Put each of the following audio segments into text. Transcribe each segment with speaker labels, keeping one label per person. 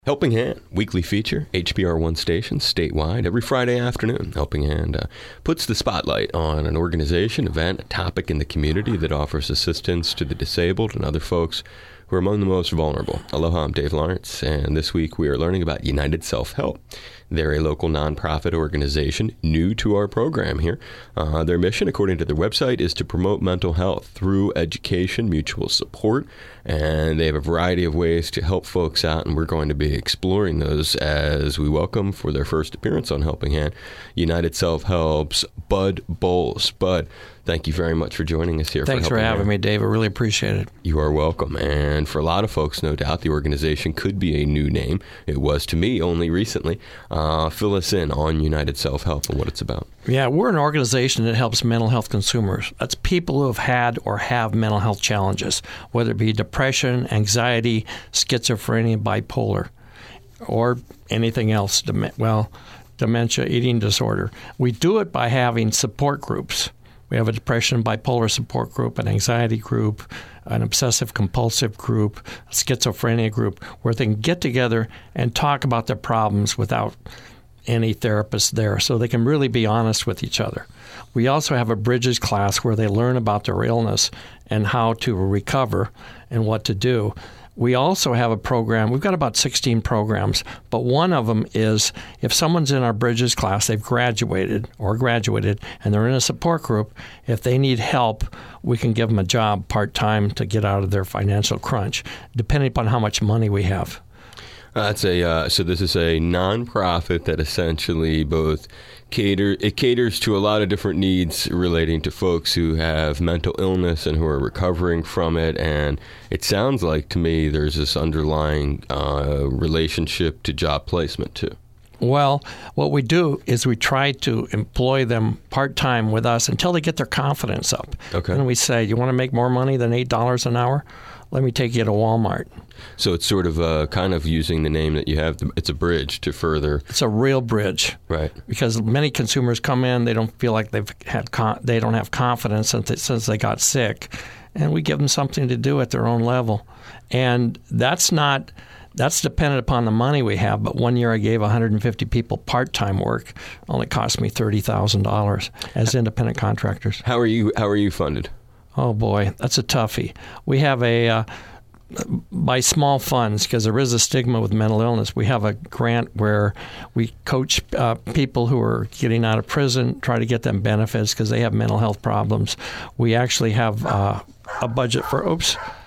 Speaker 1: Helping Hand, weekly feature, HPR One stations statewide, every Friday afternoon. Helping Hand puts the spotlight on an organization, event, a topic in the community that offers assistance to the disabled and other folks who are among the most vulnerable. Aloha, I'm Dave Lawrence, and this week we are learning about United Self-Help. They're a local nonprofit organization new to our program here. Their mission, according to their website, is to promote mental health through education, mutual support, and they have a variety of ways to help folks out, and we're going to be exploring those as we welcome for their first appearance on Helping Hand, United Self-Help's Bud Bowles. Bud, thank you very much for joining us here.
Speaker 2: Thanks for having me, Dave. I really appreciate it.
Speaker 1: You are welcome. And for a lot of folks, no doubt, the organization could be a new name. It was to me only recently. Fill us in on United Self-Help and what it's about.
Speaker 2: Yeah, we're an organization that helps mental health consumers. That's people who have had or have mental health challenges, whether it be depression, anxiety, schizophrenia, bipolar, or anything else, dementia, eating disorder. We do it by having support groups. We have a depression, bipolar support group, an anxiety group, an obsessive-compulsive group, a schizophrenia group, where they can get together and talk about their problems without any therapist there, so they can really be honest with each other. We also have a Bridges class where they learn about their illness and how to recover and what to do. We also have a program. We've got about 16 programs, but one of them is if someone's in our Bridges class, they've graduated, and they're in a support group, if they need help, we can give them a job part-time to get out of their financial crunch, depending upon how much money we have.
Speaker 1: So this is a nonprofit that essentially both caters to a lot of different needs relating to folks who have mental illness and who are recovering from it. And it sounds like to me there's this underlying relationship to job placement too.
Speaker 2: Well, what we do is we try to employ them part-time with us until they get their confidence up.
Speaker 1: Okay.
Speaker 2: And we say, you want to make more money than $8 an hour? Let me take you to Walmart.
Speaker 1: So it's sort of kind of using the name that you have. It's a bridge to further.
Speaker 2: It's a real bridge,
Speaker 1: right?
Speaker 2: Because many consumers come in, they don't feel like they don't have confidence since they got sick, and we give them something to do at their own level, and that's dependent upon the money we have. But one year I gave 150 people part-time work. Only cost me $30,000 as independent contractors.
Speaker 1: How are you funded?
Speaker 2: Oh boy, that's a toughie. We have by small funds, because there is a stigma with mental illness, we have a grant where we coach people who are getting out of prison, try to get them benefits because they have mental health problems. We actually have a budget for, I'll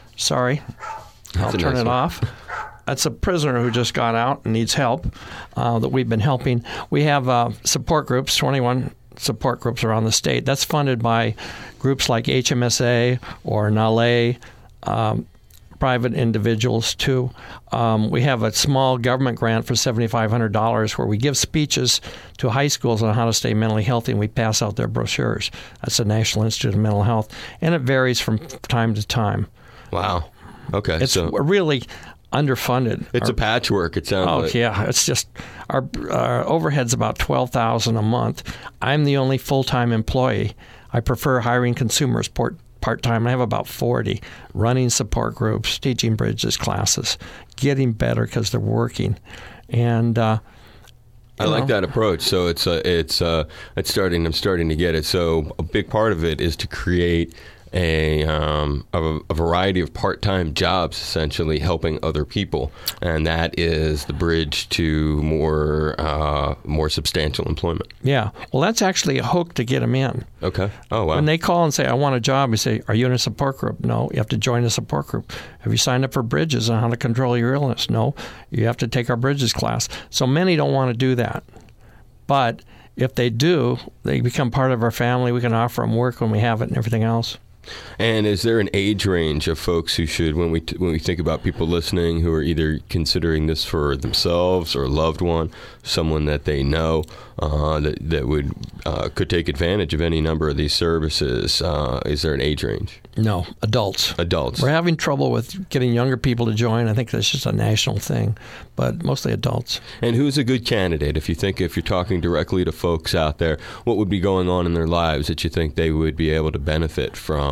Speaker 2: turn it off. That's a prisoner who just got out and needs help that we've been helping. We have support groups, 21 support groups around the state. That's funded by groups like HMSA or NALE, private individuals too. We have a small government grant for $7,500 where we give speeches to high schools on how to stay mentally healthy, and we pass out their brochures. That's the National Institute of Mental Health, and it varies from time to time.
Speaker 1: Wow. Okay.
Speaker 2: It's really underfunded.
Speaker 1: It's a patchwork, it sounds like.
Speaker 2: Yeah. It's just our overhead's about $12,000 a month. I'm the only full-time employee. I prefer hiring consumers part-time. I have about 40 running support groups, teaching Bridges classes, getting better because they're working. And I
Speaker 1: like that approach. So I'm starting to get it. So a big part of it is to create a variety of part-time jobs, essentially helping other people, and that is the bridge to more substantial employment.
Speaker 2: Yeah, well, that's actually a hook to get them in.
Speaker 1: Okay. Oh, wow.
Speaker 2: When they call and say, "I want a job," we say, "Are you in a support group?" No. You have to join a support group. Have you signed up for Bridges on how to control your illness? No. You have to take our Bridges class. So many don't want to do that, but if they do, they become part of our family. We can offer them work when we have it and everything else.
Speaker 1: And is there an age range of folks who should, when we think about people listening who are either considering this for themselves or a loved one, someone that they know that could take advantage of any number of these services, is there an age range?
Speaker 2: No, adults.
Speaker 1: Adults.
Speaker 2: We're having trouble with getting younger people to join. I think that's just a national thing, but mostly adults.
Speaker 1: And who's a good candidate? If you're talking directly to folks out there, what would be going on in their lives that you think they would be able to benefit from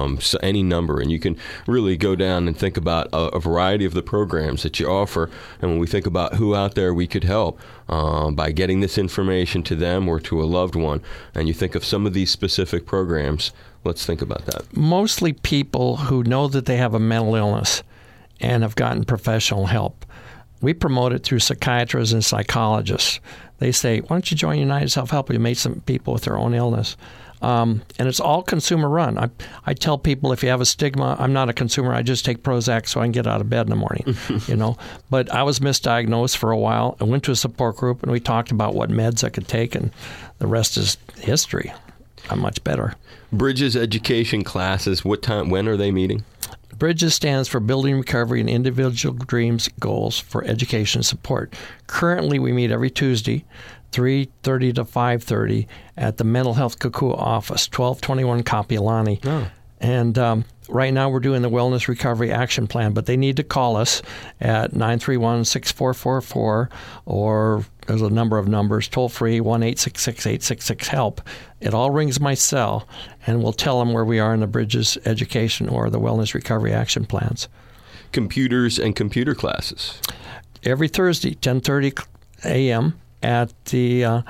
Speaker 1: So any number, and you can really go down and think about a variety of the programs that you offer. And when we think about who out there we could help by getting this information to them or to a loved one, and you think of some of these specific programs, let's think about that.
Speaker 2: Mostly people who know that they have a mental illness and have gotten professional help. We promote it through psychiatrists and psychologists. They say, why don't you join United Self-Help? You meet some people with their own illness. And it's all consumer run. I tell people, if you have a stigma, I'm not a consumer. I just take Prozac so I can get out of bed in the morning, But I was misdiagnosed for a while. I went to a support group, and we talked about what meds I could take, and the rest is history. I'm much better.
Speaker 1: Bridges education classes, what time, when are they meeting?
Speaker 2: Bridges stands for Building Recovery and Individual Dreams Goals for Education Support. Currently, we meet every Tuesday, 3:30 to 5:30 at the Mental Health Kukua office, 1221 Kapiolani.
Speaker 1: Oh.
Speaker 2: And right now we're doing the Wellness Recovery Action Plan, but they need to call us at 931-6444, or there's a number of numbers, toll-free, 1-866-866-HELP. It all rings my cell, and we'll tell them where we are in the Bridges Education or the Wellness Recovery Action Plans.
Speaker 1: Computers and computer classes.
Speaker 2: Every Thursday, 10:30 a.m. at the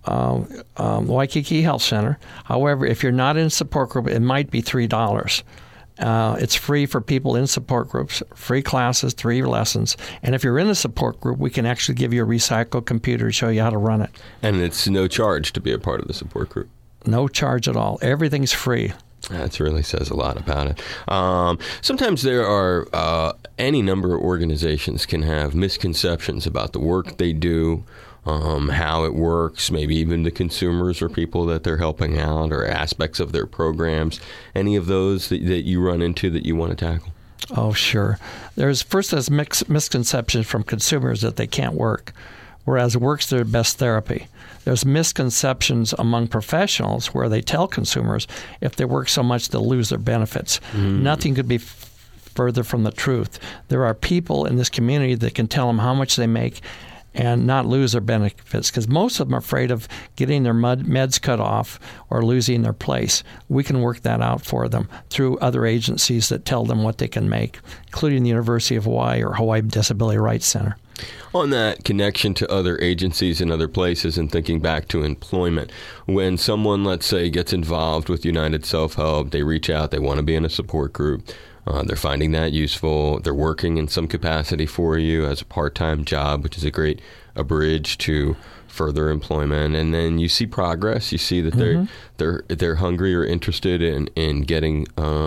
Speaker 2: Waikiki Health Center. However, if you're not in a support group, it might be $3. It's free for people in support groups, free classes, 3 lessons. And if you're in a support group, we can actually give you a recycled computer to show you how to run it.
Speaker 1: And it's no charge to be a part of the support group.
Speaker 2: No charge at all. Everything's free.
Speaker 1: That really says a lot about it. Sometimes there are any number of organizations can have misconceptions about the work they do, how it works, maybe even the consumers or people that they're helping out, or aspects of their programs. Any of those that you run into that you want to tackle?
Speaker 2: Oh, sure. There's misconceptions from consumers that they can't work, whereas work's their best therapy. There's misconceptions among professionals where they tell consumers if they work so much they'll lose their benefits. Nothing could be further from the truth. There are people in this community that can tell them how much they make and not lose their benefits, because most of them are afraid of getting their meds cut off or losing their place. We can work that out for them through other agencies that tell them what they can make, including the University of Hawaii or Hawaii Disability Rights Center.
Speaker 1: On that connection to other agencies and other places, and thinking back to employment, when someone, let's say, gets involved with United Self-Help, they reach out, they want to be in a support group, they're finding that useful, they're working in some capacity for you as a part-time job, which is a great bridge to further employment, and then you see progress, you see that they're hungry or interested in getting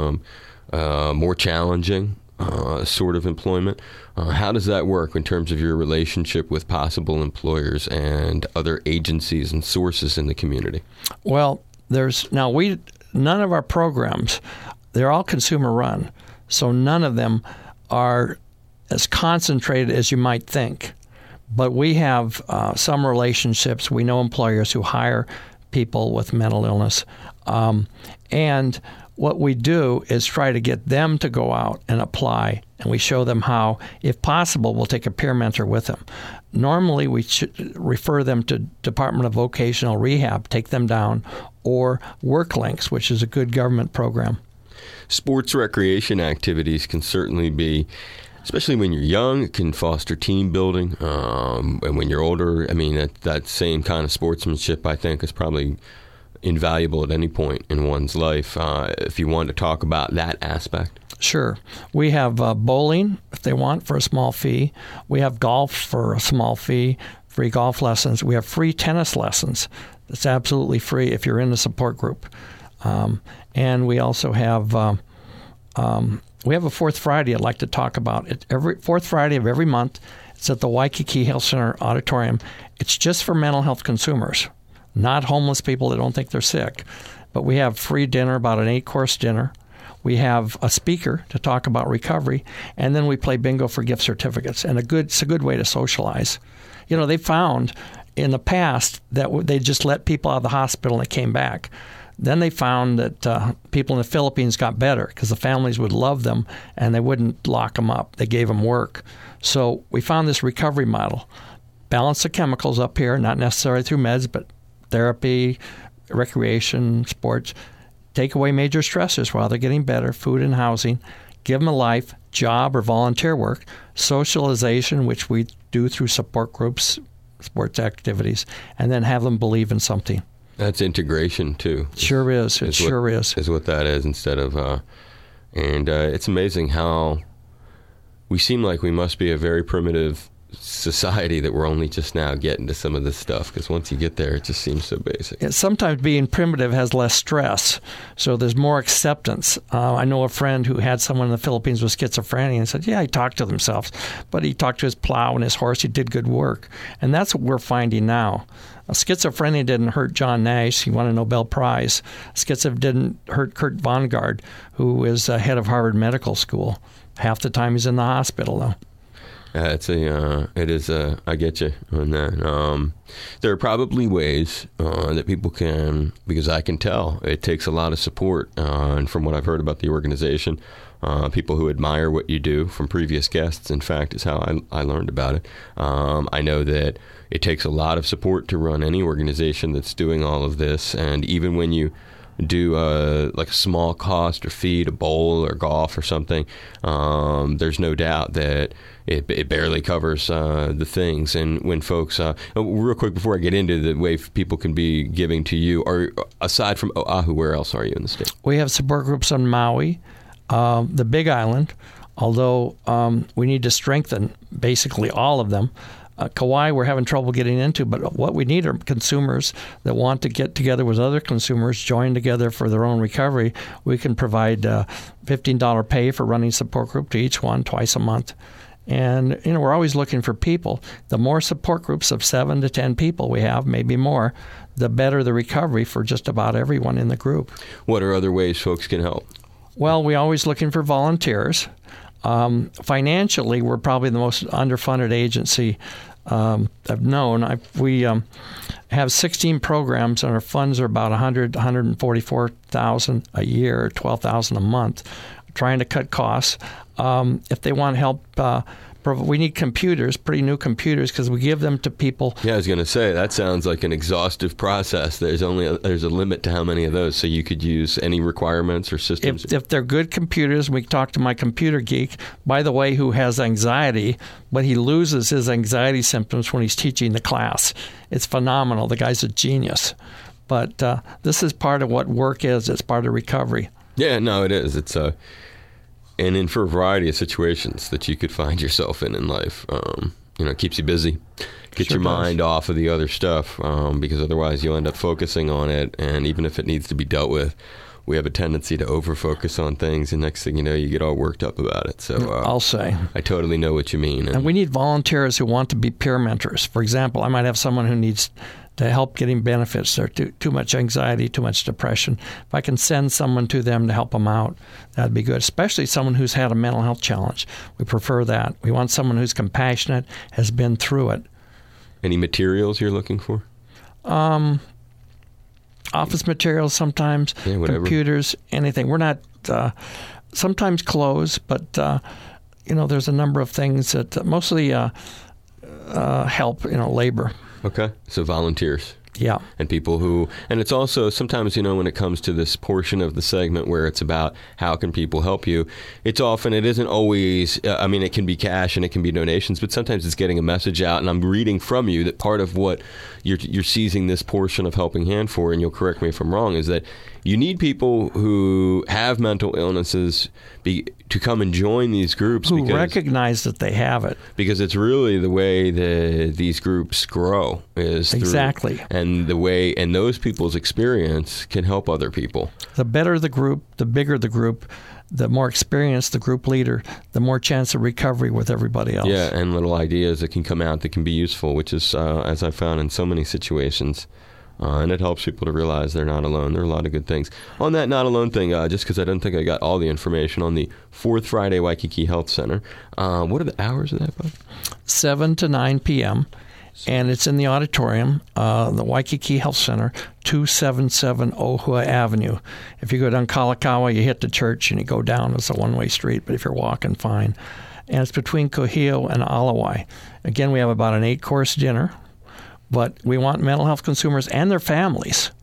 Speaker 1: more challenging sort of employment. How does that work in terms of your relationship with possible employers and other agencies and sources in the community?
Speaker 2: Well, none of our programs, they're all consumer run, so none of them are as concentrated as you might think. But we have some relationships. We know employers who hire people with mental illness, and what we do is try to get them to go out and apply, and we show them how. If possible, we'll take a peer mentor with them. Normally, we should refer them to Department of Vocational Rehab, take them down, or WorkLinks, which is a good government program.
Speaker 1: Sports recreation activities can certainly be, especially when you're young, it can foster team building. And when you're older, I mean, that same kind of sportsmanship, I think, is probably invaluable at any point in one's life. If you want to talk about that aspect.
Speaker 2: Sure. We have bowling, if they want, for a small fee. We have golf for a small fee, free golf lessons. We have free tennis lessons. It's absolutely free if you're in the support group. And we also have we have a fourth Friday I'd like to talk about. Every fourth Friday of every month. It's at the Waikiki Health Center Auditorium. It's just for mental health consumers, not homeless people that don't think they're sick. But we have free dinner, about an 8-course dinner. We have a speaker to talk about recovery, and then we play bingo for gift certificates. And it's a good way to socialize. You know, they found in the past that they just let people out of the hospital and they came back. Then they found that people in the Philippines got better because the families would love them and they wouldn't lock them up. They gave them work. So we found this recovery model. Balance the chemicals up here, not necessarily through meds, but therapy, recreation, sports. take away major stressors while they're getting better, food and housing, give them a life, job or volunteer work, socialization, which we do through support groups, sports activities, and then have them believe in something.
Speaker 1: That's integration, too.
Speaker 2: Sure is. It sure is.
Speaker 1: Is what that is instead of... and it's amazing how we seem like we must be a very primitive society that we're only just now getting to some of this stuff, because once you get there, it just seems so basic.
Speaker 2: Sometimes being primitive has less stress, so there's more acceptance. I know a friend who had someone in the Philippines with schizophrenia and said, he talked to themselves, but he talked to his plow and his horse. He did good work. And that's what we're finding now. Schizophrenia didn't hurt John Nash. He won a Nobel Prize. Schizophrenia didn't hurt Kurt Vonnegut, who is head of Harvard Medical School. Half the time he's in the hospital, though.
Speaker 1: I get you on that. There are probably ways that people can, because I can tell it takes a lot of support. And from what I've heard about the organization, people who admire what you do from previous guests, in fact, is how I learned about it. I know that it takes a lot of support to run any organization that's doing all of this. And even when you do like a small cost or fee to bowl or golf or something, there's no doubt that it barely covers the things. And when folks, real quick before I get into the way people can be giving to you, or aside from Oahu, where else are you in the state?
Speaker 2: We have support groups on Maui, the Big Island, although we need to strengthen basically all of them. Kauai, we're having trouble getting into, but what we need are consumers that want to get together with other consumers, join together for their own recovery. We can provide $15 pay for running support group to each one twice a month. And, we're always looking for people. The more support groups of 7 to 10 people we have, maybe more, the better the recovery for just about everyone in the group.
Speaker 1: What are other ways folks can help?
Speaker 2: Well, we're always looking for volunteers. Financially, we're probably the most underfunded agency I've known. We have 16 programs, and our funds are about $144,000 a year, $12,000 a month. Trying to cut costs. If they want help, we need computers, pretty new computers, because we give them to people.
Speaker 1: Yeah, I was going to say, that sounds like an exhaustive process. There's a limit to how many of those, so you could use any requirements or systems.
Speaker 2: If they're good computers, we talk to my computer geek, by the way, who has anxiety, but he loses his anxiety symptoms when he's teaching the class. It's phenomenal. The guy's a genius. But this is part of what work is. It's part of recovery. Yeah,
Speaker 1: no, it is. It's and in for a variety of situations that you could find yourself in life. It keeps you busy, gets your mind off of the other stuff, because otherwise you'll end up focusing on it. And even if it needs to be dealt with, we have a tendency to over-focus on things, and next thing you know, you get all worked up about it. So
Speaker 2: I'll say.
Speaker 1: I totally know what you mean.
Speaker 2: And we need volunteers who want to be peer mentors. For example, I might have someone who needs to help getting benefits. There's too much anxiety, too much depression. If I can send someone to them to help them out, that'd be good, especially someone who's had a mental health challenge. We prefer that. We want someone who's compassionate, has been through it.
Speaker 1: Any materials you're looking for?
Speaker 2: Office materials sometimes, computers, anything. We're not, sometimes clothes, but, there's a number of things that mostly help, labor.
Speaker 1: Okay, so volunteers.
Speaker 2: Yeah.
Speaker 1: And people and it's also sometimes, when it comes to this portion of the segment where it's about how can people help you, it isn't always, it can be cash and it can be donations, but sometimes it's getting a message out. And I'm reading from you that part of what you're seizing this portion of Helping Hand for, and you'll correct me if I'm wrong, is that you need people who have mental illnesses to come and join these groups.
Speaker 2: Who recognize that they have it.
Speaker 1: Because it's really the way that these groups grow is
Speaker 2: exactly.
Speaker 1: And the way, and those people's experience can help other people.
Speaker 2: The better the group, the bigger the group, the more experienced the group leader, the more chance of recovery with everybody else.
Speaker 1: Yeah, and little ideas that can come out that can be useful, which is, as I found in so many situations, and it helps people to realize they're not alone. There are a lot of good things. On that not alone thing, just because I don't think I got all the information on the Fourth Friday Waikiki Health Center, what are the hours of that, Bud?
Speaker 2: 7 to 9 p.m., and it's in the auditorium, the Waikiki Health Center, 277 Ohua Avenue. If you go down Kalakaua, you hit the church, and you go down. It's a one-way street, but if you're walking, fine. And it's between Kuhio and Alawai. Again, we have about an 8-course dinner. But we want mental health consumers and their families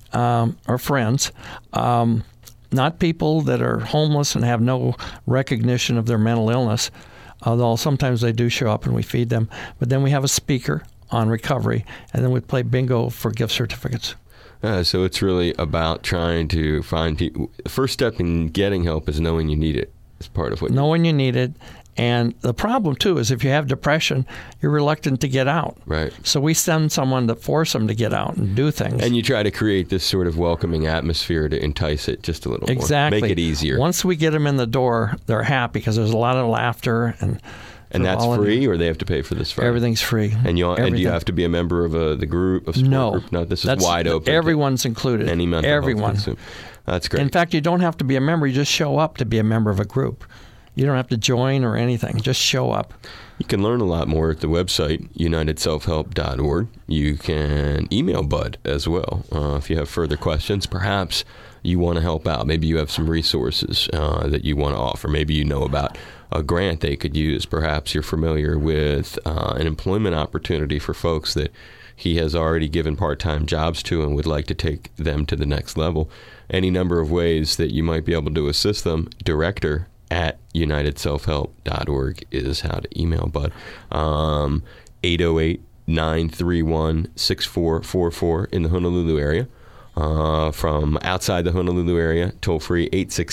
Speaker 2: or friends. Not people that are homeless and have no recognition of their mental illness, although sometimes they do show up and we feed them. But then we have a speaker on recovery, and then we play bingo for gift certificates.
Speaker 1: So it's really about trying to find people. The first step in getting help is knowing you need it. It's part of what
Speaker 2: knowing you need it. And the problem, too, is if you have depression, you're reluctant to get out.
Speaker 1: Right.
Speaker 2: So we send someone to force them to get out and do things.
Speaker 1: And you try to create this sort of welcoming atmosphere to entice it just a little
Speaker 2: exactly.
Speaker 1: more. Make it easier.
Speaker 2: Once we get them in the door, they're happy because there's a lot of laughter. And
Speaker 1: that's free, or they have to pay for this?
Speaker 2: Everything's free.
Speaker 1: And do you have to be a member of the group, of support group? No, this is wide open.
Speaker 2: Everyone's included.
Speaker 1: Any mental
Speaker 2: Everyone.
Speaker 1: health. That's great.
Speaker 2: In fact, you don't have to be a member. You just show up to be a member of a group. You don't have to join or anything. Just show up.
Speaker 1: You can learn a lot more at the website, unitedselfhelp.org. You can email Bud as well if you have further questions. Perhaps you want to help out. Maybe you have some resources that you want to offer. Maybe you know about a grant they could use. Perhaps you're familiar with an employment opportunity for folks that he has already given part-time jobs to and would like to take them to the next level. Any number of ways that you might be able to assist them. Director@unitedselfhelp.org is how to email Bud. 808-931-6444 in the Honolulu area. From outside the Honolulu area, toll free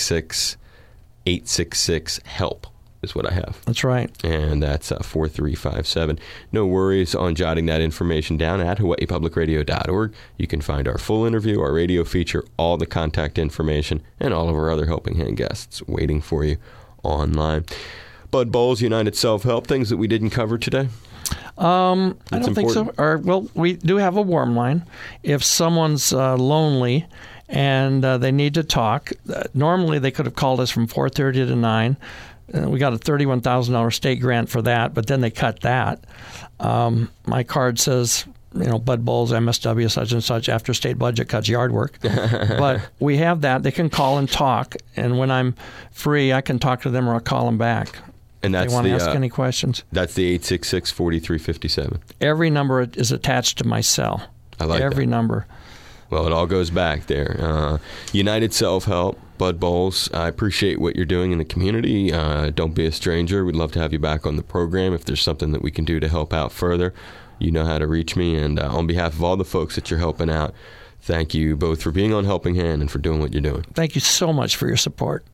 Speaker 1: 866-866-HELP is what I have.
Speaker 2: That's right.
Speaker 1: And that's 4357. No worries on jotting that information down at hawaiipublicradio.org. You can find our full interview, our radio feature, all the contact information, and all of our other Helping Hand guests waiting for you online. Bud Bowles, United Self-Help, things that we didn't cover today?
Speaker 2: I don't think so. Well, we do have a warm line. If someone's lonely and they need to talk, normally they could have called us from 4:30 to 9. We got a $31,000 state grant for that, but then they cut that. My card says, Bud Bowles, MSW, such and such, after state budget cuts yard work. But we have that. They can call and talk, and when I'm free, I can talk to them or I'll call them back.
Speaker 1: And that's
Speaker 2: they want to ask any questions.
Speaker 1: That's the 866-4357.
Speaker 2: Every number is attached to my cell.
Speaker 1: I like
Speaker 2: every
Speaker 1: that.
Speaker 2: number.
Speaker 1: Well, it all goes back there. United Self-Help, Bud Bowles, I appreciate what you're doing in the community. Don't be a stranger. We'd love to have you back on the program. If there's something that we can do to help out further, you know how to reach me. And on behalf of all the folks that you're helping out, thank you both for being on Helping Hand and for doing what you're doing.
Speaker 2: Thank you so much for your support.